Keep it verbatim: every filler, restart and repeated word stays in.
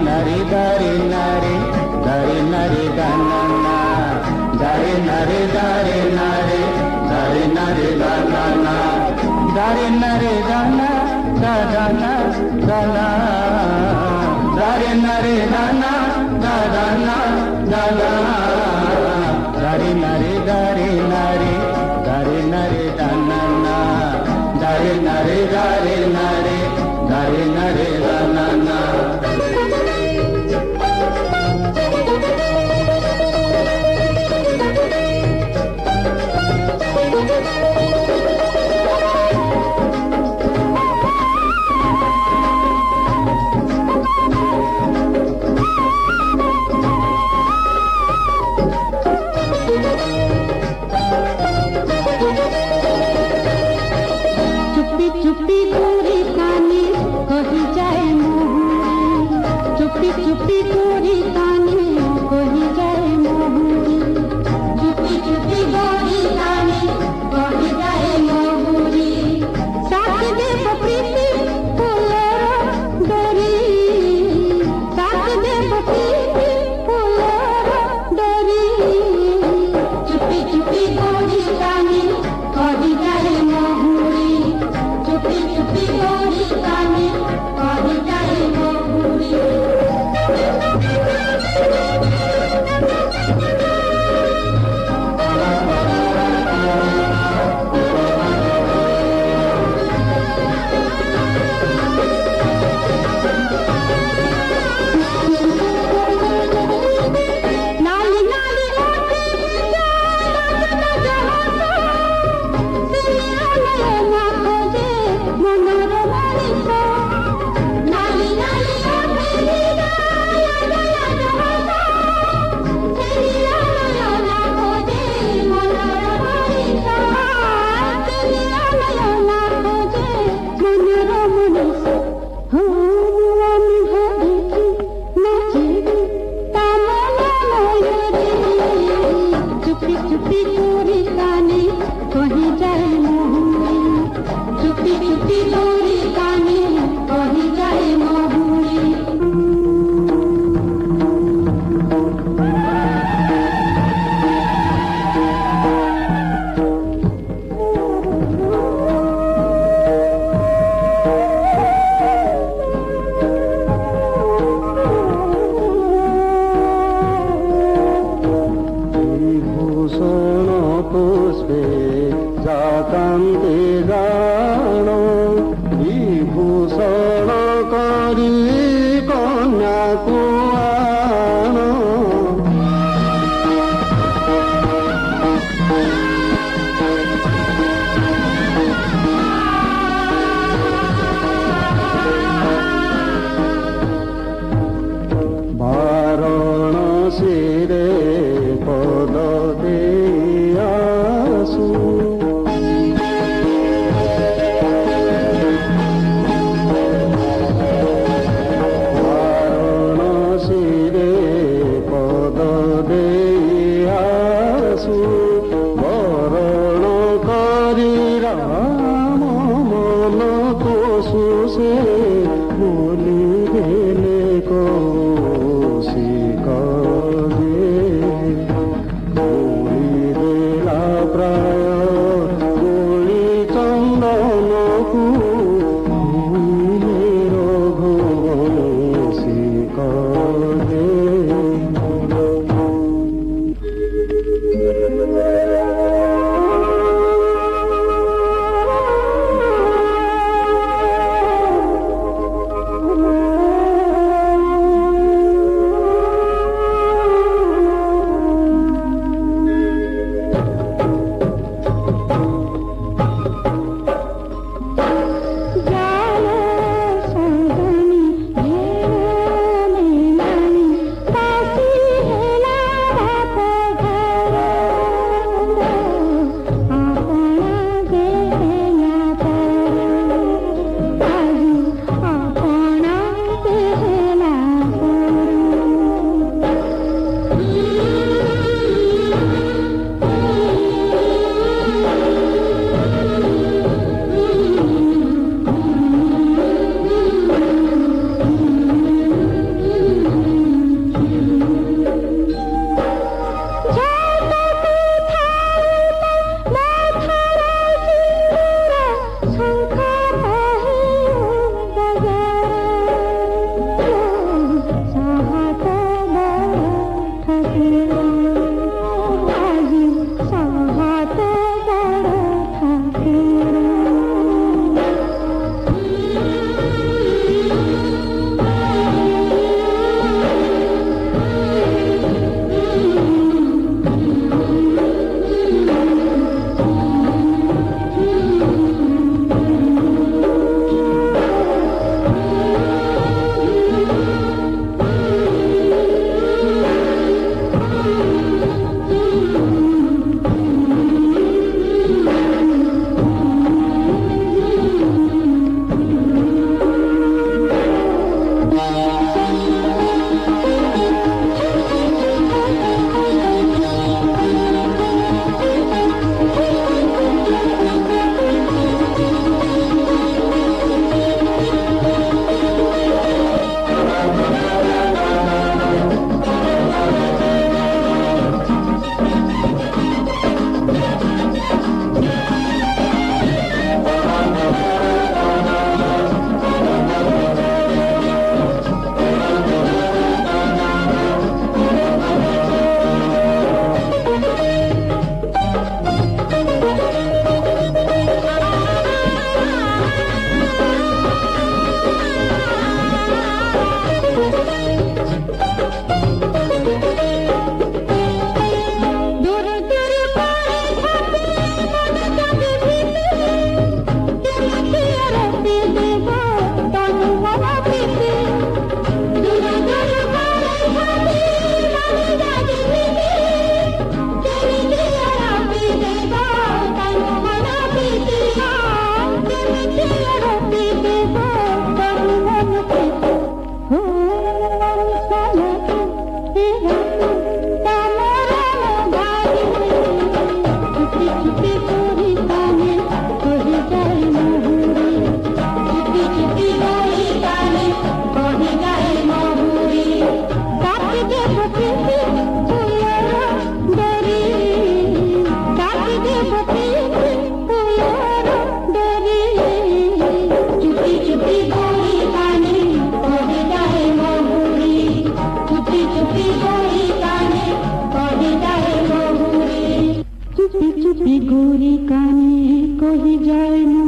nari dari nari dari nari danana dari nari dari nari dari nari danana dari nari dana dadana dana dari nari dana dadana dana dari nari dari nari dari nari danana dari nari dari nari dari nari danana चुप्पी चुप्पी गोरी कानी कही जाए मोहरी चुप्पी चुप्पी गोरी कानी कही जाए मोहरी चुप्पी चुप्पी गोरी कानी कही जाए मोहरी साथ दे प्रीति फूलर डोरी साथ दे प्रीति फूलर डोरी चुप्पी चुप्पी गोरी कानी कही जाए मोहरी चुप्पी चुप्पी गोरी कानी कही जाए मोहरी नाली नाली रोटी ना खोजे मनोर मनीष नाली नाली रोटी ना खोजे मनोर मनीष खोजे मनोर मनीष हो मुआनी हो देखी नाचेगी तामला मयूरी चुप्पी चुप्पी गोरी कानी कही जाए मोहरी चुप्पी चुप्पी गोरी कानी कही जाए मोहरी भूषण पुष्पे जातान्ते जाण विभूषण करी कन्याको आण वाराणसीरे पद देई आसु वाराणसीरे पद देई आसु वरण करी राम मन कोसु से बोली देले कौशिक गोरी काने कही जाए